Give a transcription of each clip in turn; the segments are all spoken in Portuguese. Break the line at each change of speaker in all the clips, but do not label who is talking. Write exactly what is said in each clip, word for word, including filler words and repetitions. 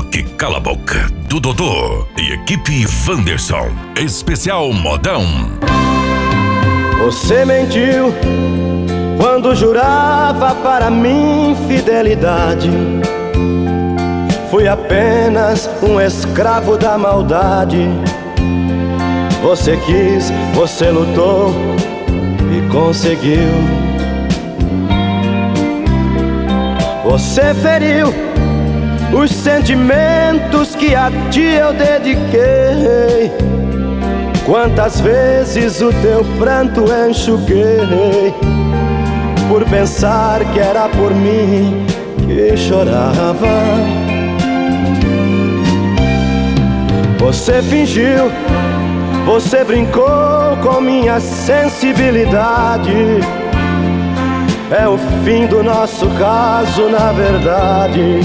Toque Cala a Boca, do Dodô e equipe Wanderson. Especial Modão.
Você mentiu quando jurava para mim fidelidade. Fui apenas um escravo da maldade. Você quis, você lutou e conseguiu. Você feriu os sentimentos que a ti eu dediquei. Quantas vezes o teu pranto enxuguei, por pensar que era por mim que chorava. Você fingiu, você brincou com minha sensibilidade. É o fim do nosso caso, na verdade.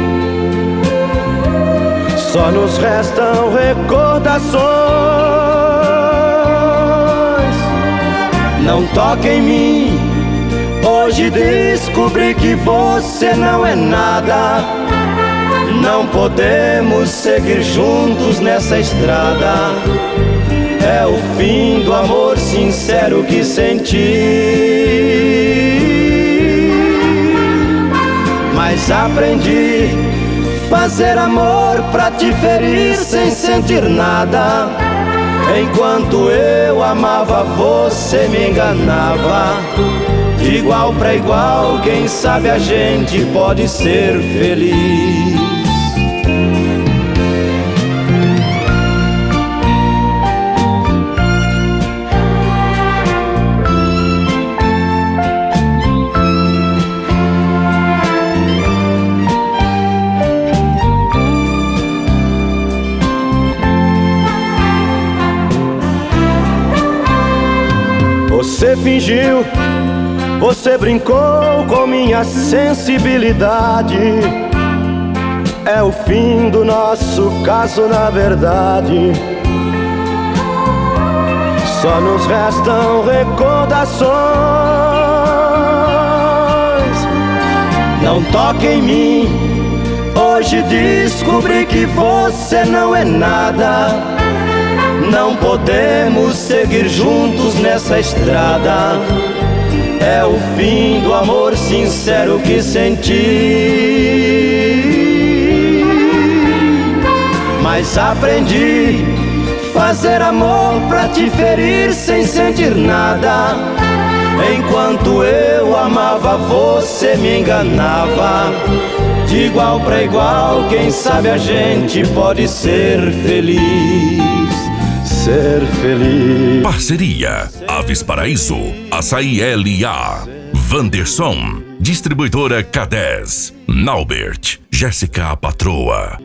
Só nos restam recordações. Não toque em mim. Hoje descobri que você não é nada. Não podemos seguir juntos nessa estrada. É o fim do amor sincero que senti. Mas aprendi fazer amor pra te ferir sem sentir nada. Enquanto eu amava, você me enganava. De igual pra igual, quem sabe a gente pode ser feliz. Você fingiu, você brincou com minha sensibilidade. É o fim do nosso caso, na verdade. Só nos restam recordações. Não toque em mim. Hoje descobri que você não é nada. Não podemos seguir juntos nessa estrada. É o fim do amor sincero que senti. Mas aprendi fazer amor pra te ferir sem sentir nada. Enquanto eu amava, você me enganava. De igual pra igual, quem sabe a gente pode ser feliz. Ser feliz.
Parceria Aves Paraíso, Açaí L A, Wanderson, Distribuidora K dez, Naubert, Jéssica a Patroa.